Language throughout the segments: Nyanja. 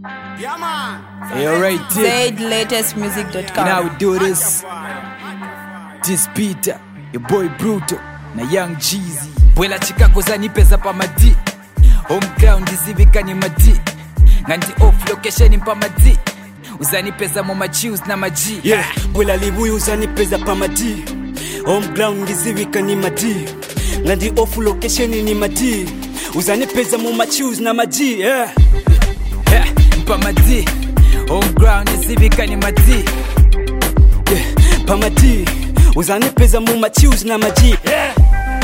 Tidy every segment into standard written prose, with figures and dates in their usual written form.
Yeah, man. Hey, alright, ZLatestmusic.com. now we do this. This Peter, your boy Bruto, na Young Jeezy. Bwela Chicago zanipeza pa madi. Home ground izivika ni madi. Nganti off location pa madi. Uzanipeza mo machius na maji. Yeah, bwela libuyu uzanipeza pa madi. Home ground izivika ni madi. Ngandi off location ni madi. Uzanipeza mo machius na maji. Yeah. Yeah, pa madi. Home ground izivika ni madi. Yeah, pa madi. Uzanipeza mo machius na maji. Yeah.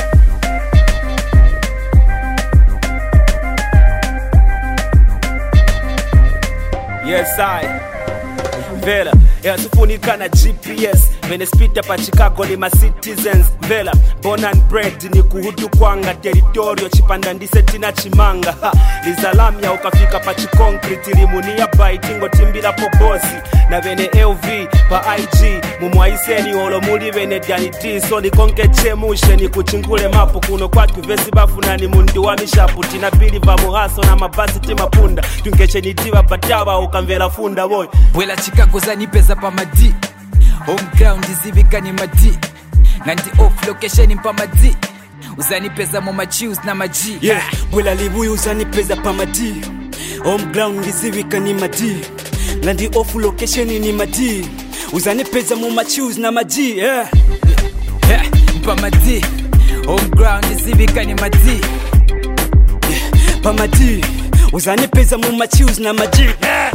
Yes, Vela, yatufunika na GPS Venespita pa Chicago ni ma citizens Vela, born and bred ni kuhudu kwanga Territorio chipanda ndise tina chimanga Lizalamya ukafika pa chikoncrete Limunia baitingo timbila poposi Na vene LV pa IG Mumwaiseni olo muli vene dianiti So ni konke chemushe ni kuchingule mapu Kuno kwatu vesi bafuna ni mundi wa mishapu Tina pili va muhaso na mabasi timapunda Tungeche nitiwa batawa ukamvela funda boy Bwela Chicago zanipeza pa madi. Home ground izivika ni madi. Nganti off location pa madi. Uzanipeza mo machius na maji. Yeah, bwela libuyu uzanipeza pa madi. Home ground izivika ni madi. Ngandi off location ni madi. Uzanipeza mo machius na maji. Yeah. Yeah, pa madi. Home ground izivika ni madi. Yeah, pa madi. Uzanipeza mo machius na maji. Yeah.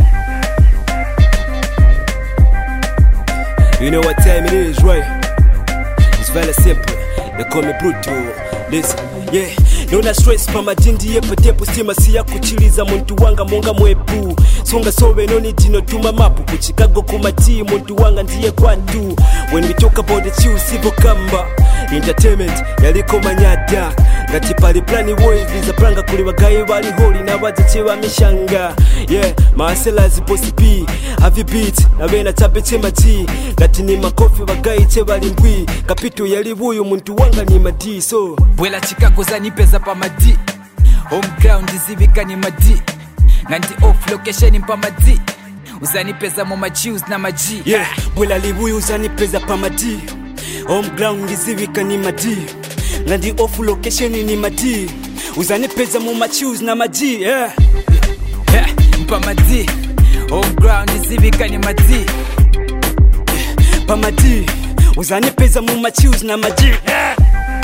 You know what time it is, right? It's very simple. They call me Bruto. Listen, yeah. Nona stress pa madindi yepo tepo stima siya kuchiliza muntu wanga monga mwepu. Songa sobe noni jino tuma mapu kuchikago kumati muntu wanga ndiye kwantu. When we talk about the chill sivo kamba entertainment yaliko manyada. Ngati pali plani boys liza pranga kuli wagaye wali holi na wajichewa mishanga. Yeah, maasela ziposi B Havi beat, na wena tabeche mati. Ngati ni makofi wagaye che wali mbwi. Kapito yalibuyu muntu wanga ni madi so. Bwela Chicago zanipeza pa madi. Home ground izivika ni madi. Nganti off location pa madi. Uzanipeza mo machius na maji. Yeah, bwela libuyu uzanipeza pa madi. Home ground izivika ni madi. Ngandi off location ni madi. Uzanipeza mo machius na maji. Yeah. Yeah, pa madi. Home ground izivika ni madi. Yeah, pa madi. Uzanipeza mo machius na maji. Yeah.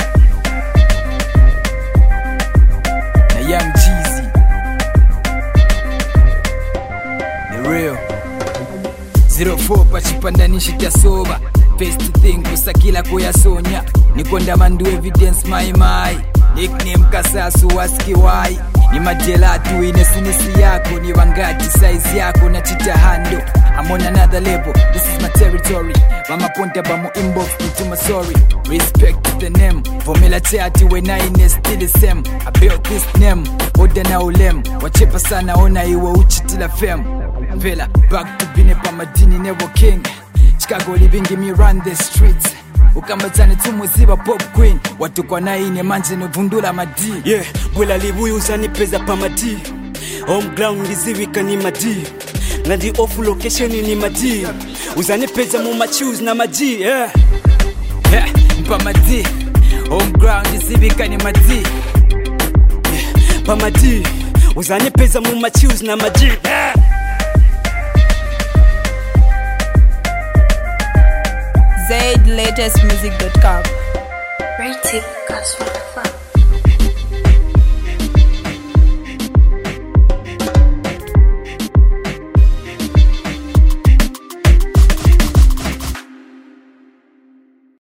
Na Young Jeezy, the real 04 pachipandanishi kya soba. Best thing kusakila kuyasonya. Nikonda mandu evidence my nickname kasasu waski wai. Ni majelatu ine sinisi yako. Ni wangati size yako na chita hando. I'm on another level, this is my territory. Mama ponta ba mo inbox into my sorry. Respect to the name. Formula chati when I is still the same. I built this name, oda na ulem. Wachepa sana ona iwe uchitila fem. Vela, back to bine pa madini never king. Chicago living give me run the streets. Ukambatane tumuziba pop queen. Watu kwa na ine manje novundula madi. Yeah, bwela libuyu uzanipeza pa madi. Home ground izivika ni madi. Ngandi off location ni madi. Uzanipeza mo machius na maji. Yeah. Yeah, pa madi. Home ground izivika ni madi. Yeah, pa madi. Uzanipeza mo machius na maji. Yeah. ZLatestmusic.com. Rated, 'cause what the fuck.